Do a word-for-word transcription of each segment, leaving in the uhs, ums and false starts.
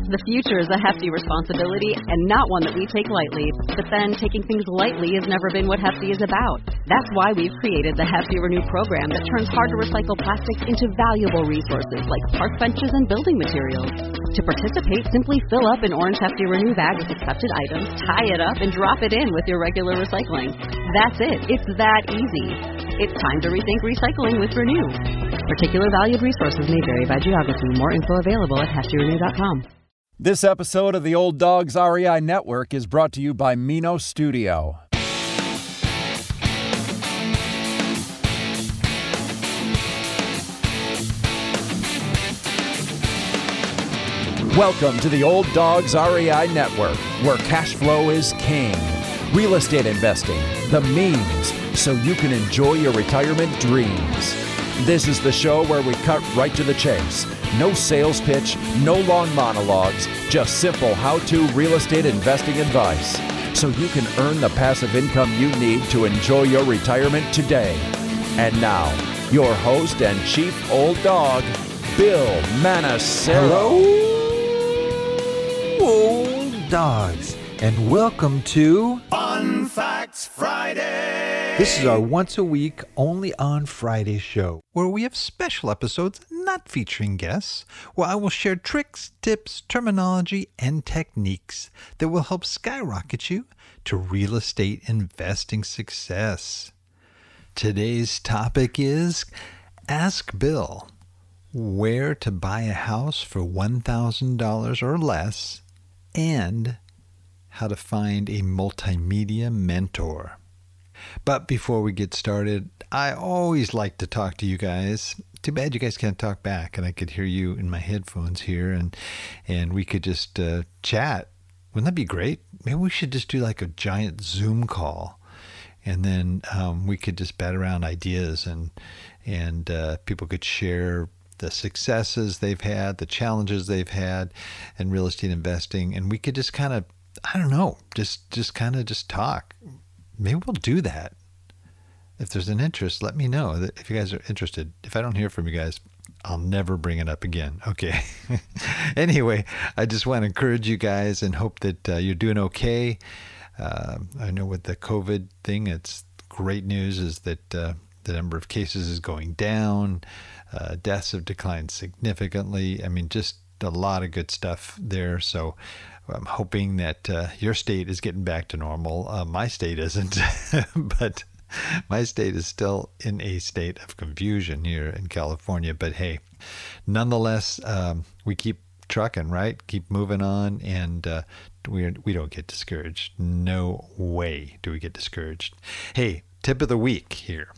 The future is a hefty responsibility and not one that we take lightly. But then, taking things lightly has never been what Hefty is about. That's why we've created the Hefty Renew program that turns hard-to-recycle plastics into valuable resources like park benches and building materials. To participate, simply fill up an orange Hefty Renew bag with accepted items, tie it up, and drop it in with your regular recycling. That's it. It's that easy. It's time to rethink recycling with Renew. Particular valued resources may vary by geography. More info available at hefty renew dot com. This episode of the Old Dogs R E I Network is brought to you by Mino Studio. Welcome to the Old Dogs R E I Network, where cash flow is king. Real estate investing, the means, so you can enjoy your retirement dreams. This is the show where we cut right to the chase. No sales pitch, no long monologues, just simple how-to real estate investing advice, so you can earn the passive income you need to enjoy your retirement today. And now, your host and chief old dog, Bill Manassero. Hello, old dogs, and welcome to Fun Facts Friday. This is our once-a-week, only on Friday show, where we have special episodes not featuring guests, where I will share tricks, tips, terminology, and techniques that will help skyrocket you to real estate investing success. Today's topic is Ask Bill, where to buy a house for one thousand dollars or less, and how to find a multimedia mentor. But before we get started, I always like to talk to you guys. Too bad you guys can't talk back, and I could hear you in my headphones here, and and we could just uh, chat. Wouldn't that be great? Maybe we should just do like a giant Zoom call, and then um, we could just bat around ideas, and and uh, people could share the successes they've had, the challenges they've had in real estate investing, and we could just kind of, I don't know, just just kind of just talk. Maybe we'll do that. If there's an interest, let me know that if you guys are interested. If I don't hear from you guys, I'll never bring it up again. Okay. Anyway, I just want to encourage you guys and hope that uh, you're doing okay. Uh, I know with the COVID thing, it's great news is that uh, the number of cases is going down. Uh, deaths have declined significantly. I mean, just a lot of good stuff there. So I'm hoping that uh, your state is getting back to normal. Uh, my state isn't, but my state is still in a state of confusion here in California. But hey, nonetheless, um, we keep trucking, right? Keep moving on, and uh, we we don't get discouraged. No way do we get discouraged. Hey, tip of the week here.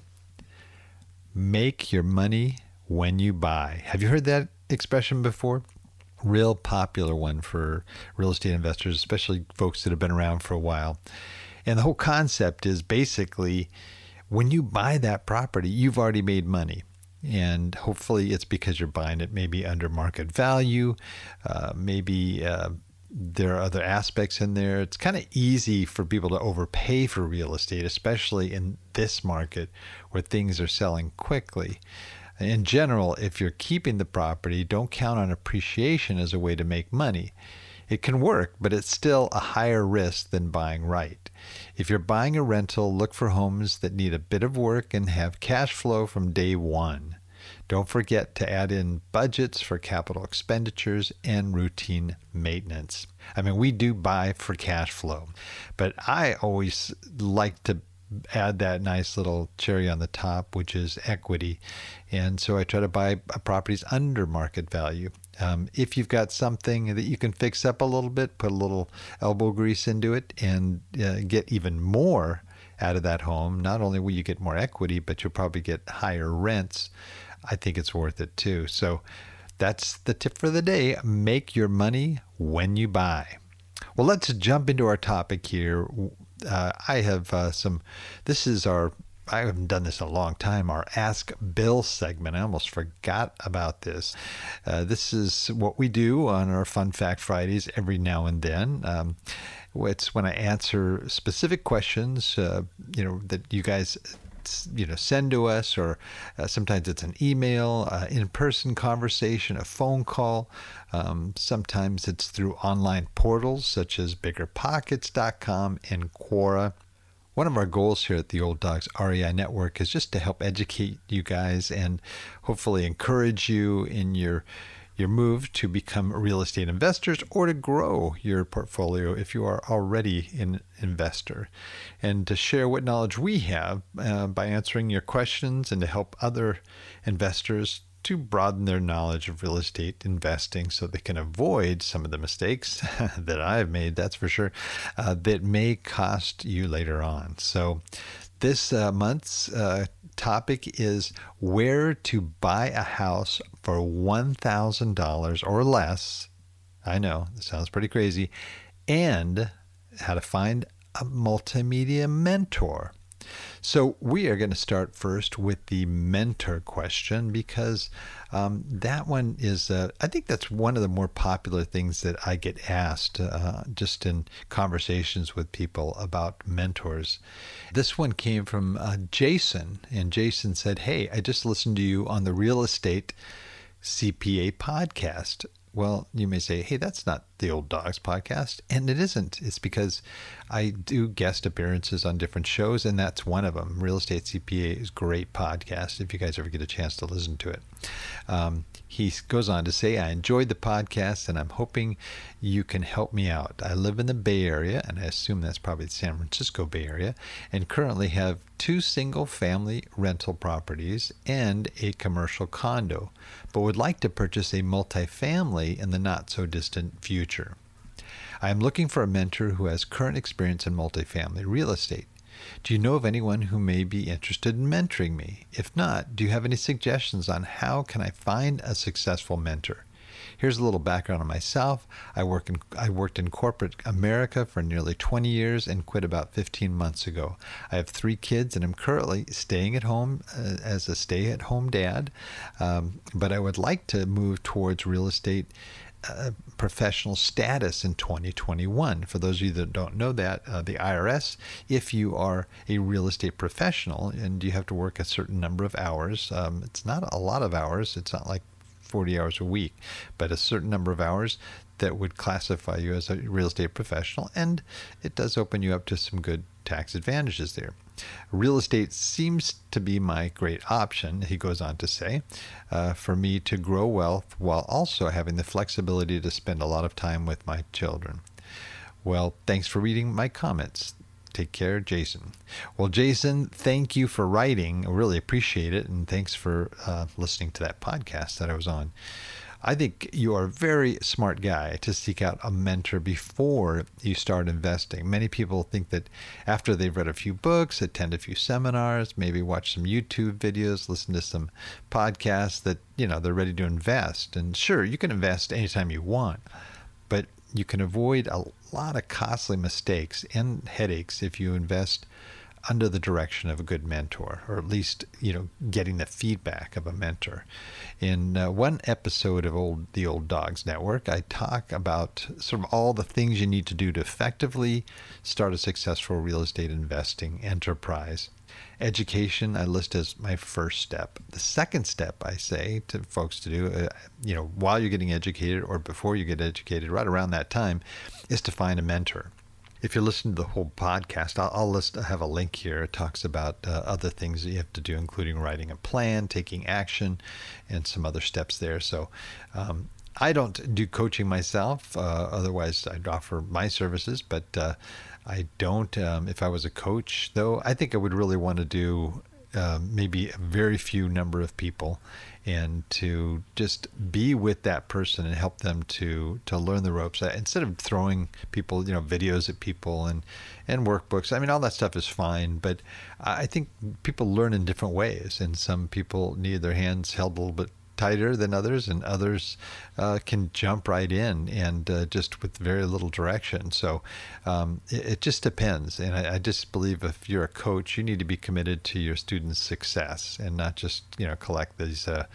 Make your money when you buy. Have you heard that expression before? Real popular one for real estate investors, especially folks that have been around for a while. And the whole concept is basically when you buy that property, you've already made money. And hopefully it's because you're buying it maybe under market value. Uh, maybe uh, there are other aspects in there. It's kind of easy for people to overpay for real estate, especially in this market where things are selling quickly. In general, if you're keeping the property, don't count on appreciation as a way to make money. It can work, but it's still a higher risk than buying right. If you're buying a rental, look for homes that need a bit of work and have cash flow from day one. Don't forget to add in budgets for capital expenditures and routine maintenance. I mean, we do buy for cash flow, but I always like to add that nice little cherry on the top, which is equity. And so I try to buy properties under market value. Um, if you've got something that you can fix up a little bit, put a little elbow grease into it, and uh, get even more out of that home, not only will you get more equity, but you'll probably get higher rents. I think it's worth it too. So that's the tip for the day. Make your money when you buy. Well, let's jump into our topic here. Uh, I have uh, some, this is our, I haven't done this in a long time, our Ask Bill segment. I almost forgot about this. Uh, this is what we do on our Fun Fact Fridays every now and then. Um, it's when I answer specific questions, uh, you know, that you guys you know, send to us, or uh, sometimes it's an email, uh, in-person conversation, a phone call. Um, sometimes it's through online portals such as bigger pockets dot com and Quora. One of our goals here at the Old Dogs R E I Network is just to help educate you guys and hopefully encourage you in your your move to become real estate investors, or to grow your portfolio if you are already an investor, and to share what knowledge we have uh, by answering your questions, and to help other investors to broaden their knowledge of real estate investing so they can avoid some of the mistakes that I've made, that's for sure, uh, that may cost you later on. So this uh, month's uh, topic is where to buy a house for one thousand dollars or less. I know, this sounds pretty crazy. And how to find a multimedia mentor. So we are going to start first with the mentor question, because um, that one is, uh, I think that's one of the more popular things that I get asked uh, just in conversations with people about mentors. This one came from uh, Jason, and Jason said, "Hey, I just listened to you on the Real Estate C P A podcast." Well, you may say, hey, that's not the Old Dogs podcast. And it isn't. It's because I do guest appearances on different shows, and that's one of them. Real Estate C P A is a great podcast if you guys ever get a chance to listen to it. Um, he goes on to say, I enjoyed the podcast, and I'm hoping you can help me out. I live in the Bay Area, and I assume that's probably the San Francisco Bay Area, and currently have two single-family rental properties and a commercial condo, but would like to purchase a multifamily in the not-so-distant future. I am looking for a mentor who has current experience in multifamily real estate. Do you know of anyone who may be interested in mentoring me? If not, do you have any suggestions on how can I find a successful mentor? Here's a little background on myself. I work in I worked in corporate America for nearly twenty years and quit about fifteen months ago. I have three kids, and I'm currently staying at home uh, as a stay-at-home dad, um, but I would like to move towards real estate Uh, professional status in twenty twenty-one. For those of you that don't know that, uh, the I R S, if you are a real estate professional and you have to work a certain number of hours, um, it's not a lot of hours, it's not like forty hours a week, but a certain number of hours that would classify you as a real estate professional, and it does open you up to some good tax advantages there. Real estate seems to be my great option, he goes on to say, uh, for me to grow wealth while also having the flexibility to spend a lot of time with my children. Well, thanks for reading my comments. Take care, Jason. Well, Jason, thank you for writing. I really appreciate it, and thanks for uh, listening to that podcast that I was on. I think you are a very smart guy to seek out a mentor before you start investing. Many people think that after they've read a few books, attend a few seminars, maybe watch some YouTube videos, listen to some podcasts, that, you know, they're ready to invest. And sure, you can invest anytime you want, but you can avoid a lot of costly mistakes and headaches if you invest under the direction of a good mentor, or at least, you know, getting the feedback of a mentor. In uh, one episode of old the Old Dogs Network, I talk about sort of all the things you need to do to effectively start a successful real estate investing enterprise. Education, I list as my first step. The second step, I say to folks to do, uh, you know, while you're getting educated or before you get educated, right around that time, is to find a mentor. If you listen to the whole podcast, I'll, I'll list, I have a link here. It talks about uh, other things that you have to do, including writing a plan, taking action, and some other steps there. So um, I don't do coaching myself. Uh, otherwise, I'd offer my services, but uh, I don't. Um, if I was a coach, though, I think I would really want to do uh, maybe a very few number of people, and to just be with that person and help them to to learn the ropes, instead of throwing people, you know, videos at people and and workbooks. I mean, all that stuff is fine, but I think people learn in different ways, and some people need their hands held a little bit tighter than others, and others uh, can jump right in and uh, just with very little direction. So um, it, it just depends. And I, I just believe if you're a coach, you need to be committed to your students' success and not just, you know, collect these uh,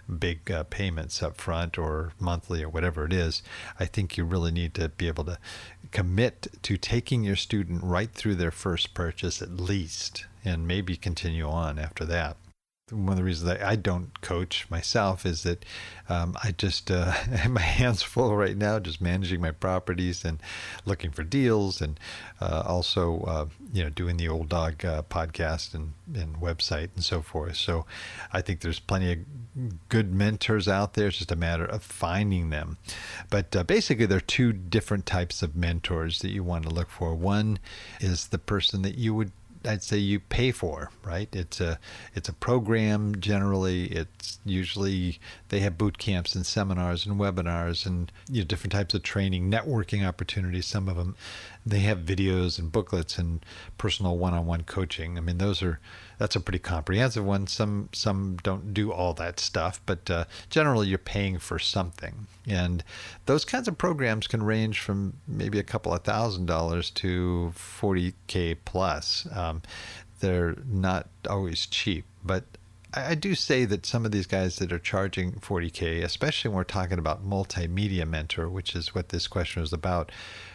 big uh, payments up front or monthly or whatever it is. I think you really need to be able to commit to taking your student right through their first purchase at least, and maybe continue on after that. One of the reasons that I don't coach myself is that um, I just uh, have my hands full right now, just managing my properties and looking for deals, and uh, also uh, you know doing the Old Dog uh, podcast and, and website and so forth. So I think there's plenty of good mentors out there. It's just a matter of finding them. But uh, basically, there are two different types of mentors that you want to look for. One is the person that you would I'd say you pay for, right? It's a it's a program. Generally, it's usually they have boot camps and seminars and webinars and you know, different types of training, networking opportunities. Some of them, they have videos and booklets and personal one-on-one coaching. I mean, those are that's a pretty comprehensive one. Some some don't do all that stuff, but uh, generally you're paying for something. And those kinds of programs can range from maybe a couple of thousand dollars to forty K plus. Um, they're not always cheap, but I, I do say that some of these guys that are charging forty K, especially when we're talking about multimedia mentor, which is what this question is about,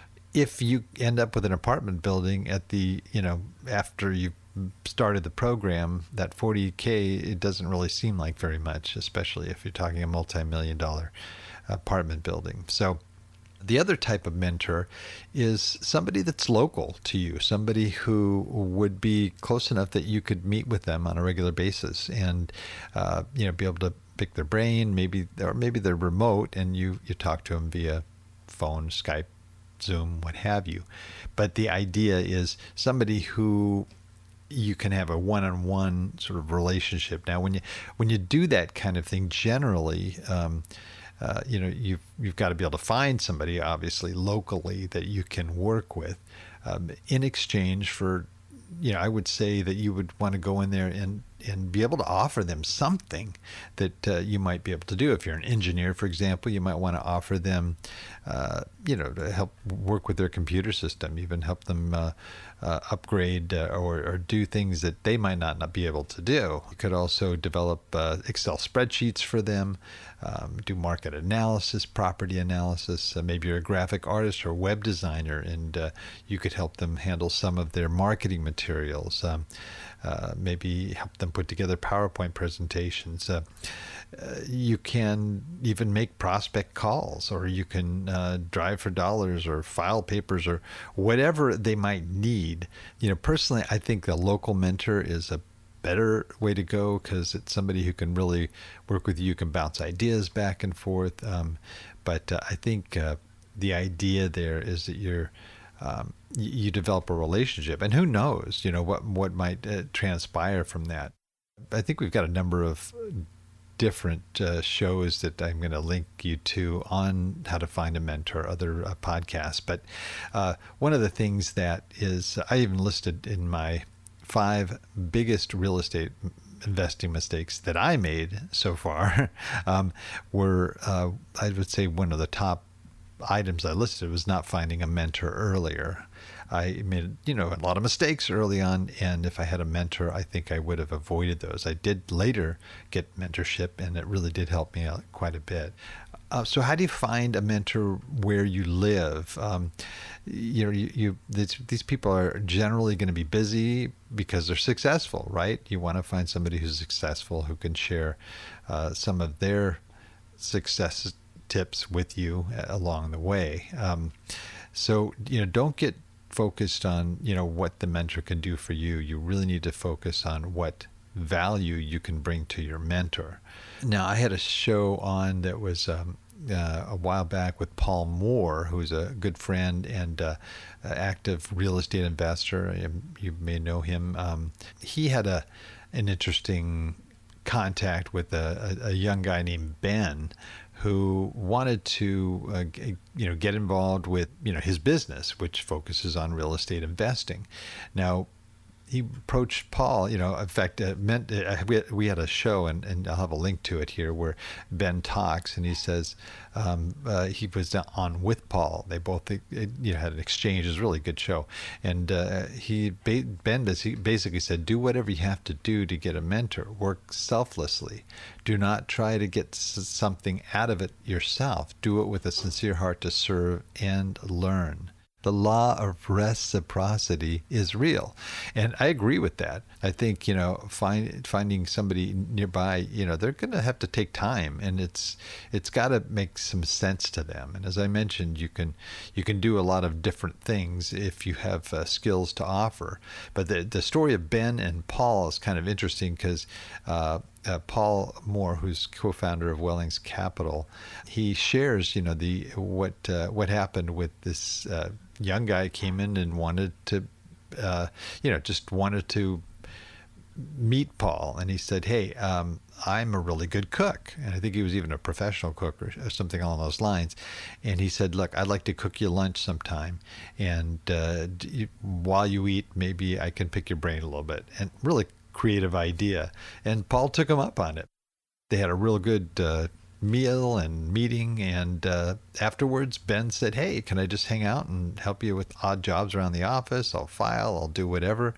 if you end up with an apartment building at the, you know, after you started the program, that forty K, it doesn't really seem like very much, especially if you're talking a multi-million dollar apartment building. So the other type of mentor is somebody that's local to you, somebody who would be close enough that you could meet with them on a regular basis and, uh, you know, be able to pick their brain. Maybe, or maybe they're remote and you, you talk to them via phone, Skype, Zoom, what have you. But the idea is somebody who you can have a one-on-one sort of relationship. Now, when you when you do that kind of thing, generally, um, uh, you know, you've you've got to be able to find somebody, obviously, locally that you can work with, um, in exchange for, you know, I would say that you would want to go in there and and be able to offer them something that uh, you might be able to do. If you're an engineer, for example, you might want to offer them, uh, you know, to help work with their computer system, even help them uh, uh, upgrade uh, or, or do things that they might not, not be able to do. You could also develop uh, Excel spreadsheets for them, um, do market analysis, property analysis. Uh, maybe you're a graphic artist or web designer, and uh, you could help them handle some of their marketing materials. Um, Uh, maybe help them put together PowerPoint presentations. Uh, uh, you can even make prospect calls, or you can uh, drive for dollars or file papers or whatever they might need. You know, personally, I think a local mentor is a better way to go because it's somebody who can really work with you, you can bounce ideas back and forth. Um, but uh, I think uh, the idea there is that you're Um, you develop a relationship, and who knows, you know, what what might uh, transpire from that. I think we've got a number of different uh, shows that I'm going to link you to on how to find a mentor, other uh, podcasts. But uh, one of the things that is, I even listed in my five biggest real estate investing mistakes that I made so far, um, were, uh, I would say, one of the top items I listed was not finding a mentor earlier. I made, you know, a lot of mistakes early on, and if I had a mentor, I think I would have avoided those. I did later get mentorship, and it really did help me out quite a bit. Uh, so how do you find a mentor where you live? Um, you know, you, you these, these people are generally going to be busy because they're successful, right? You want to find somebody who's successful, who can share uh, some of their success tips with you along the way. Um, so, you know, don't get focused on, you know, what the mentor can do for you. You really need to focus on what value you can bring to your mentor. Now, I had a show on that was um, uh, a while back with Paul Moore, who's a good friend and uh, active real estate investor. You may know him. Um, he had a an interesting contact with a, a, a young guy named Ben, who wanted to, uh, you know, get involved with, you know, his business, which focuses on real estate investing. Now, he approached Paul, you know, in fact, it meant uh, we, we had a show, and, and I'll have a link to it here, where Ben talks, and he says um, uh, he was on with Paul. They both, you know, had an exchange. It was a really good show. And uh, he Ben basically said, do whatever you have to do to get a mentor. Work selflessly. Do not try to get something out of it yourself. Do it with a sincere heart to serve and learn. The law of reciprocity is real. And I agree with that. I think, you know, find, finding somebody nearby, you know, they're going to have to take time, and it's it's got to make some sense to them. And as I mentioned, you can you can do a lot of different things if you have uh, skills to offer. But the, the story of Ben and Paul is kind of interesting because uh, Uh, Paul Moore, who's co-founder of Wellings Capital, he shares, you know, the what uh, what happened with this uh, young guy came in and wanted to, uh, you know, just wanted to meet Paul, and he said, "Hey, um, I'm a really good cook," and I think he was even a professional cook or, or something along those lines. And he said, "Look, I'd like to cook you lunch sometime, and uh, you, while you eat, maybe I can pick your brain a little bit." And really creative idea, and Paul took him up on it. They had a real good uh, meal and meeting, and uh, afterwards Ben said, "Hey, can I just hang out and help you with odd jobs around the office? I'll file, I'll do whatever."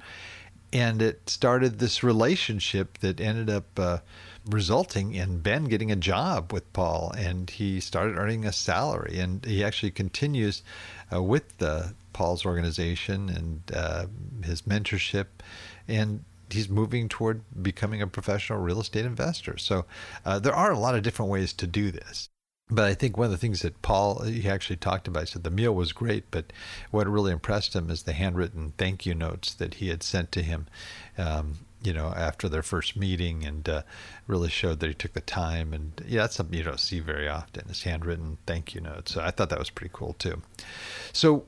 And it started this relationship that ended up uh, resulting in Ben getting a job with Paul, and he started earning a salary, and he actually continues uh, with uh, Paul's organization and uh, his mentorship, and he's moving toward becoming a professional real estate investor. So uh, there are a lot of different ways to do this. But I think one of the things that Paul, he actually talked about, he said the meal was great, but what really impressed him is the handwritten thank you notes that he had sent to him, um, you know, after their first meeting, and uh, really showed that he took the time. And yeah, that's something you don't see very often, is handwritten thank you notes. So I thought that was pretty cool too. So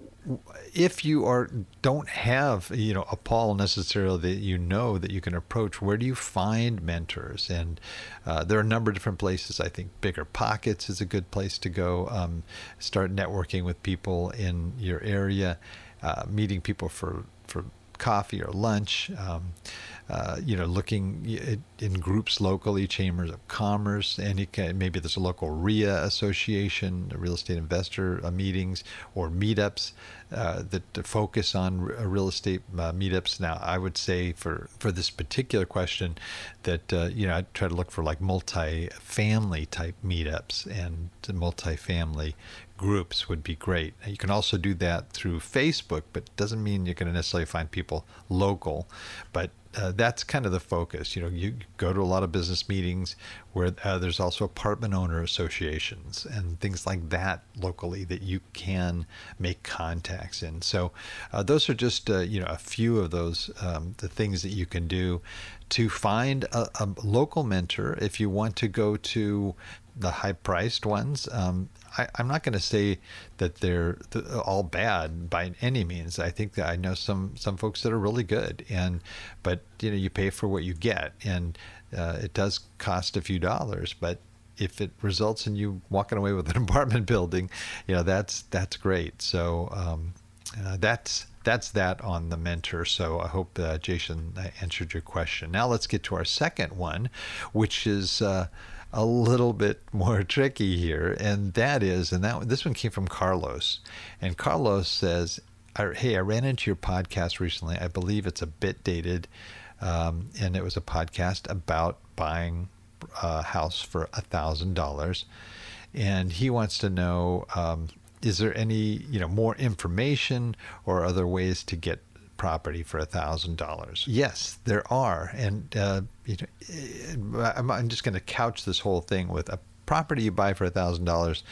if you are don't have, you know, a Paul necessarily that you know that you can approach, where do you find mentors? And uh, there are a number of different places. I think Bigger Pockets is a good place to go. Um, start networking with people in your area, uh, meeting people for for coffee or lunch. Um, uh, you know, looking in groups locally, chambers of commerce, and can, maybe there's a local R I A association, real estate investor uh, meetings, or meetups uh, that focus on r- real estate uh, meetups. Now, I would say for, for this particular question that, uh, you know, I try to look for like multi-family type meetups, and multi-family groups would be great. You can also do that through Facebook, but it doesn't mean you're going to necessarily find people local. But uh, that's kind of the focus. You know, you go to a lot of business meetings where uh, there's also apartment owner associations and things like that locally that you can make contacts in. So uh, those are just, uh, you know, a few of those, um, the things that you can do to find a, a local mentor. If you want to go to the high-priced ones, um, I, I'm not going to say that they're th- all bad by any means. I think that I know some some folks that are really good, and but you know, you pay for what you get, and uh, it does cost a few dollars. But if it results in you walking away with an apartment building, you know, that's that's great. So um, uh, that's. That's that on the mentor. So I hope, uh, Jason, I answered your question. Now let's get to our second one, which is uh, a little bit more tricky here. And that is, and that this one came from Carlos. And Carlos says, hey, I ran into your podcast recently. I believe it's a bit dated. Um, and it was a podcast about buying a house for a thousand dollars. And he wants to know, um, is there any, you know, more information or other ways to get property for a thousand dollars? Yes, there are, and uh, you know, I'm, I'm just going to couch this whole thing with a property you buy for a thousand dollars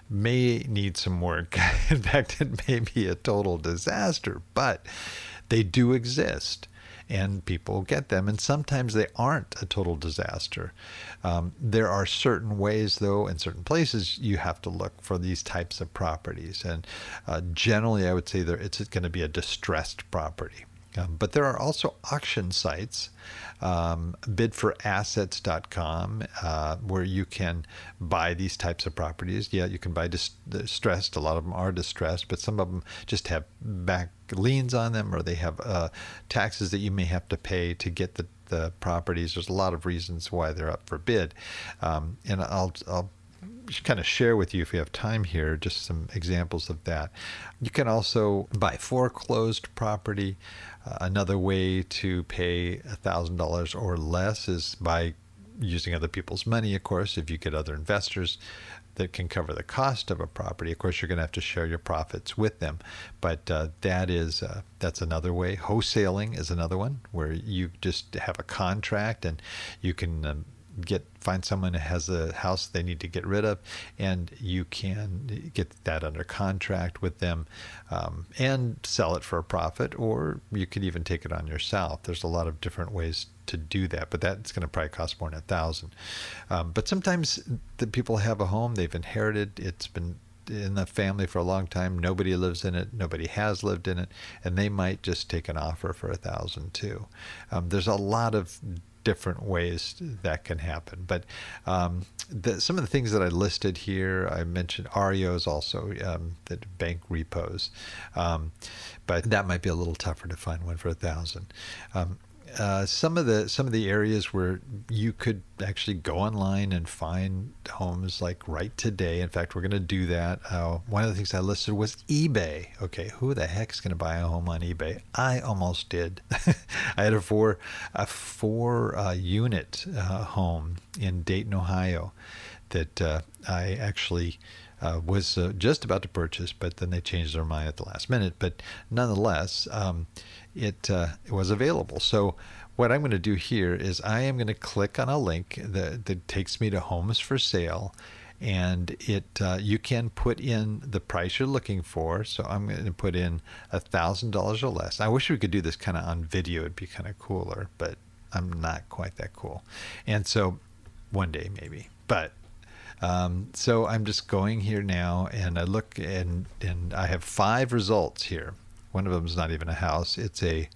may need some work. In fact, it may be a total disaster, but they do exist. And people get them, and sometimes they aren't a total disaster. Um, there are certain ways, though, in certain places you have to look for these types of properties. And uh, generally, I would say there it's going to be a distressed property. Um, but there are also auction sites, um, bid for assets dot com, uh, where you can buy these types of properties. Yeah, you can buy dis- distressed. A lot of them are distressed, but some of them just have back liens on them, or they have uh, taxes that you may have to pay to get the, the properties. There's a lot of reasons why they're up for bid. Um, and I'll, I'll kind of share with you, if we have time here, just some examples of that. You can also buy foreclosed property. Uh, another way to pay one thousand dollars or less is by using other people's money, of course. If you get other investors that can cover the cost of a property, of course, you're going to have to share your profits with them. But uh, that is uh, that's another way. Wholesaling is another one, where you just have a contract and you can um, get find someone who has a house they need to get rid of, and you can get that under contract with them um, and sell it for a profit, or you could even take it on yourself. There's a lot of different ways to do that, but that's going to probably cost more than a thousand. Um, but sometimes the people have a home they've inherited. It's been in the family for a long time. Nobody lives in it. Nobody has lived in it, and they might just take an offer for a thousand too. Um, there's a lot of different ways that can happen. But um, the, some of the things that I listed here, I mentioned R E Os also, um, the bank repos, um, but that might be a little tougher to find one for a thousand. Um, Uh, some of the some of the areas where you could actually go online and find homes, like right today. In fact, we're going to do that. Uh, one of the things I listed was eBay. Okay, who the heck is going to buy a home on eBay? I almost did. I had a four a four uh, unit uh, home in Dayton, Ohio, that uh, I actually uh, was uh, just about to purchase, but then they changed their mind at the last minute. But nonetheless, um, it, uh, it was available. So what I'm going to do here is I am going to click on a link that, that takes me to Homes for Sale, and it uh, you can put in the price you're looking for. So I'm going to put in a thousand dollars or less. I wish we could do this kind of on video. It'd be kind of cooler, but I'm not quite that cool. And so one day maybe, but um, so I'm just going here now, and I look, and and I have five results here. One of them is not even a house. It's a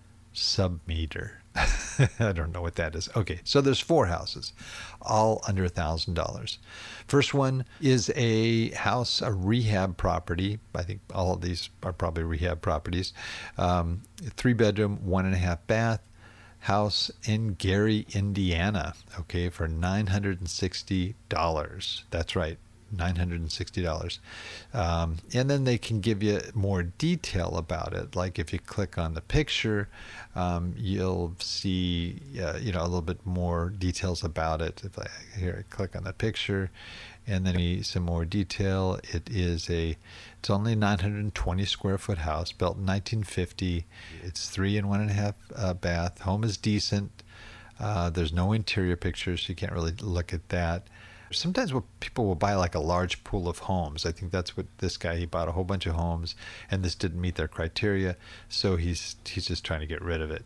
sub-meter. I don't know what that is. Okay, so there's four houses, all under a thousand dollars. First one is a house, a rehab property. I think all of these are probably rehab properties. Um, three bedroom, one and a half bath house in Gary, Indiana. Okay, for nine hundred sixty dollars. That's right, nine hundred sixty dollars. Um, and then they can give you more detail about it. Like if you click on the picture, um, you'll see, uh, you know, a little bit more details about it. If I here I click on the picture, and then some more detail. It is a, it's only nine hundred twenty square foot house, built in nineteen fifty. It's three and one and a half uh, bath. Home is decent. Uh, there's no interior pictures, so you can't really look at that. Sometimes what people will buy like a large pool of homes. I think that's what this guy, he bought a whole bunch of homes, and this didn't meet their criteria, so he's he's just trying to get rid of it.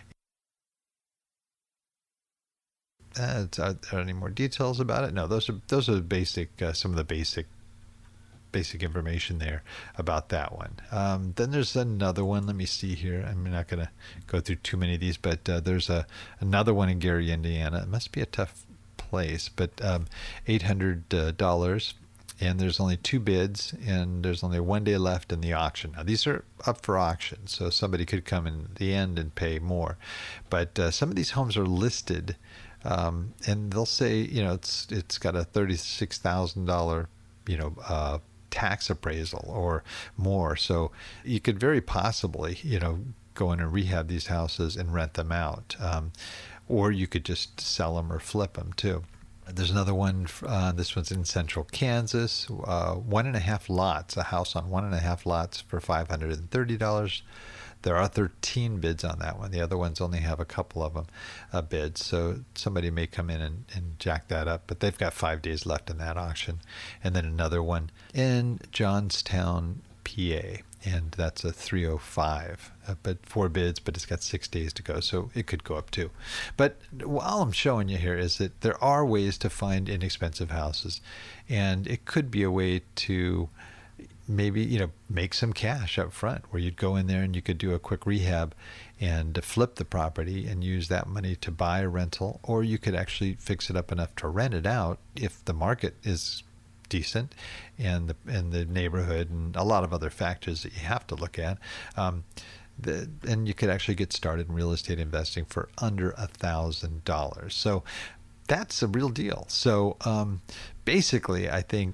Uh, are there any more details about it? No, those are those are basic, uh, some of the basic basic information there about that one. Um, then there's another one. Let me see here. I'm not going to go through too many of these, but uh, there's a another one in Gary, Indiana. It must be a tough place, but um, eight hundred dollars, and there's only two bids, and there's only one day left in the auction. Now these are up for auction, so somebody could come in the end and pay more, but uh, some of these homes are listed, um, and they'll say, you know, it's it's got a thirty-six thousand dollars, you know, uh, tax appraisal or more, so you could very possibly, you know, go in and rehab these houses and rent them out. Um, Or you could just sell them or flip them too. There's another one. Uh, this one's in central Kansas. Uh, one and a half lots, a house on one and a half lots for five hundred thirty dollars. There are thirteen bids on that one. The other ones only have a couple of them uh, bids. So somebody may come in and, and jack that up, but they've got five days left in that auction. And then another one in Johnstown, P A. And that's a three oh five, uh, but four bids, but it's got six days to go, so it could go up too. But all I'm showing you here is that there are ways to find inexpensive houses, and it could be a way to maybe, you know, make some cash up front where you'd go in there and you could do a quick rehab and flip the property and use that money to buy a rental, or you could actually fix it up enough to rent it out if the market is decent and the and the neighborhood and a lot of other factors that you have to look at. Um, the, and you could actually get started in real estate investing for under a thousand dollars. So that's a real deal. So um, basically, I think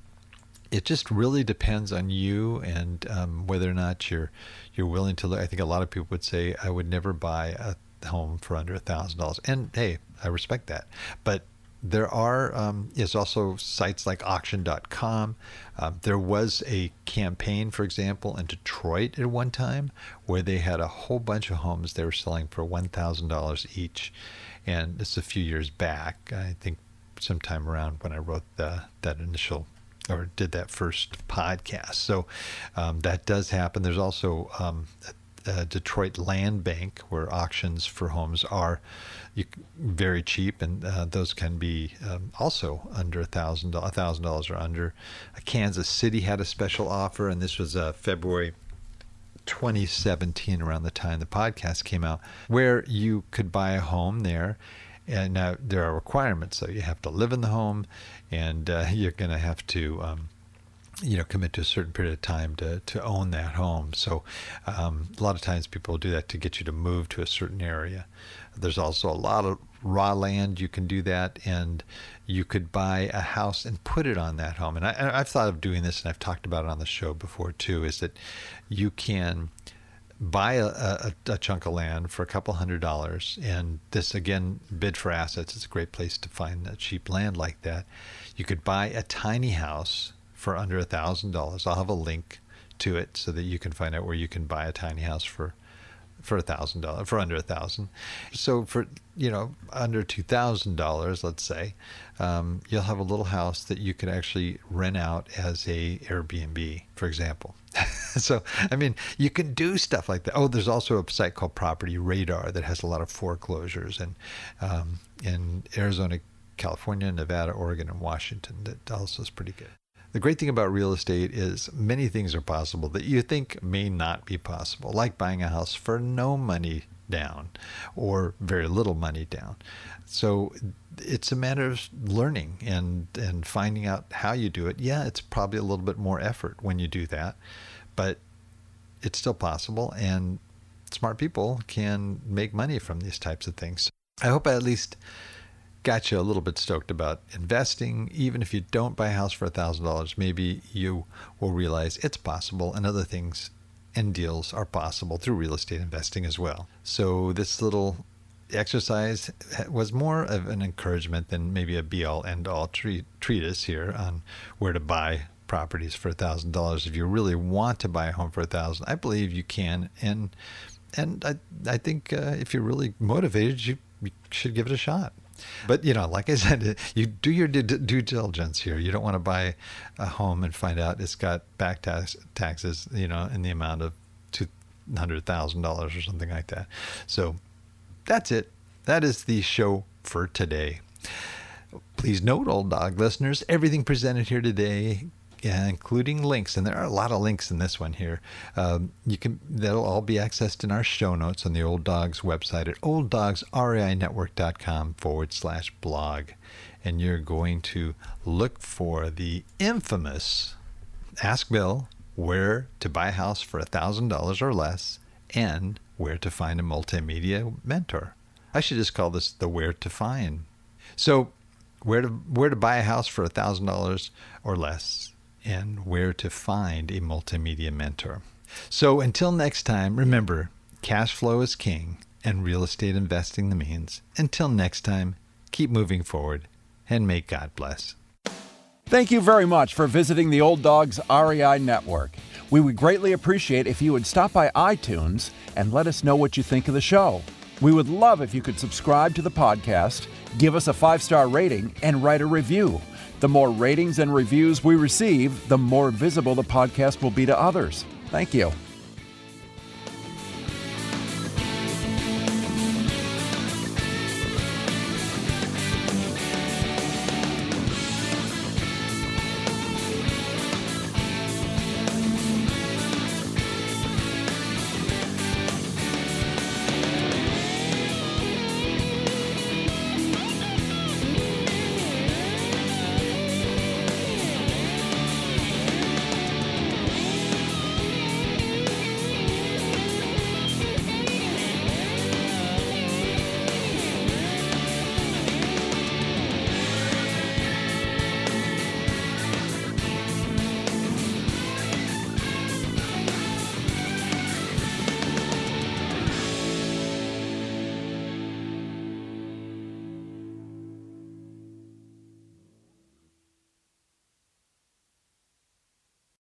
it just really depends on you and um, whether or not you're you're willing to look. I think a lot of people would say, I would never buy a home for under a thousand dollars. And hey, I respect that. But there are um, is also sites like auction dot com. Um, there was a campaign, for example, in Detroit at one time where they had a whole bunch of homes they were selling for one thousand dollars each. And it's a few years back, I think sometime around when I wrote the, that initial or did that first podcast. So um, that does happen. There's also um, a, a Detroit Land Bank where auctions for homes are you, very cheap, and uh, those can be um, also under a thousand a thousand dollars or under. Uh, Kansas City had a special offer, and this was uh, February twenty seventeen, around the time the podcast came out, where you could buy a home there. And now there are requirements, so you have to live in the home, and uh, you're going to have to, um, you know, commit to a certain period of time to, to own that home. So um, a lot of times people do that to get you to move to a certain area. There's also a lot of raw land you can do that, and you could buy a house and put it on that home. And I, I've thought of doing this, and I've talked about it on the show before too, is that you can buy a, a, a chunk of land for a couple hundred dollars, and this again, Bid for Assets, it's a great place to find a cheap land like that. You could buy a tiny house for under a thousand dollars. I'll have a link to it so that you can find out where you can buy a tiny house for for a thousand dollars, for under a thousand. So for, you know, under two thousand dollars, let's say, um, you'll have a little house that you could actually rent out as a Airbnb, for example. So, I mean, you can do stuff like that. Oh, there's also a site called Property Radar that has a lot of foreclosures, and um, in Arizona, California, Nevada, Oregon, and Washington, that also is pretty good. The great thing about real estate is many things are possible that you think may not be possible, like buying a house for no money down or very little money down. So it's a matter of learning and, and finding out how you do it. Yeah, it's probably a little bit more effort when you do that, but it's still possible, and smart people can make money from these types of things. I hope I at least got you a little bit stoked about investing. Even if you don't buy a house for a thousand dollars, maybe you will realize it's possible, and other things and deals are possible through real estate investing as well. So this little exercise was more of an encouragement than maybe a be-all end-all treat, treatise here on where to buy properties for a thousand dollars. If you really want to buy a home for a thousand, I believe you can, and and I I think uh, if you're really motivated, you, you should give it a shot. But, you know, like I said, you do your due, due diligence here. You don't want to buy a home and find out it's got back tax, taxes, you know, in the amount of two hundred thousand dollars or something like that. So that's it. That is the show for today. Please note, Old Dog listeners, everything presented here today, yeah, including links, and there are a lot of links in this one here. Um, you can that'll all be accessed in our show notes on the Old Dogs website at olddogsreinetwork.com forward slash blog. And you're going to look for the infamous Ask Bill, where to buy a house for a thousand dollars or less, and where to find a multimedia mentor. I should just call this the where to find. So where to where to buy a house for a thousand dollars or less, and where to find a multimedia mentor. So until next time, remember, cash flow is king and real estate investing the means. Until next time, keep moving forward, and may God bless. Thank you very much for visiting the Old Dogs R E I Network. We would greatly appreciate if you would stop by iTunes and let us know what you think of the show. We would love if you could subscribe to the podcast, give us a five-star rating, and write a review. The more ratings and reviews we receive, the more visible the podcast will be to others. Thank you.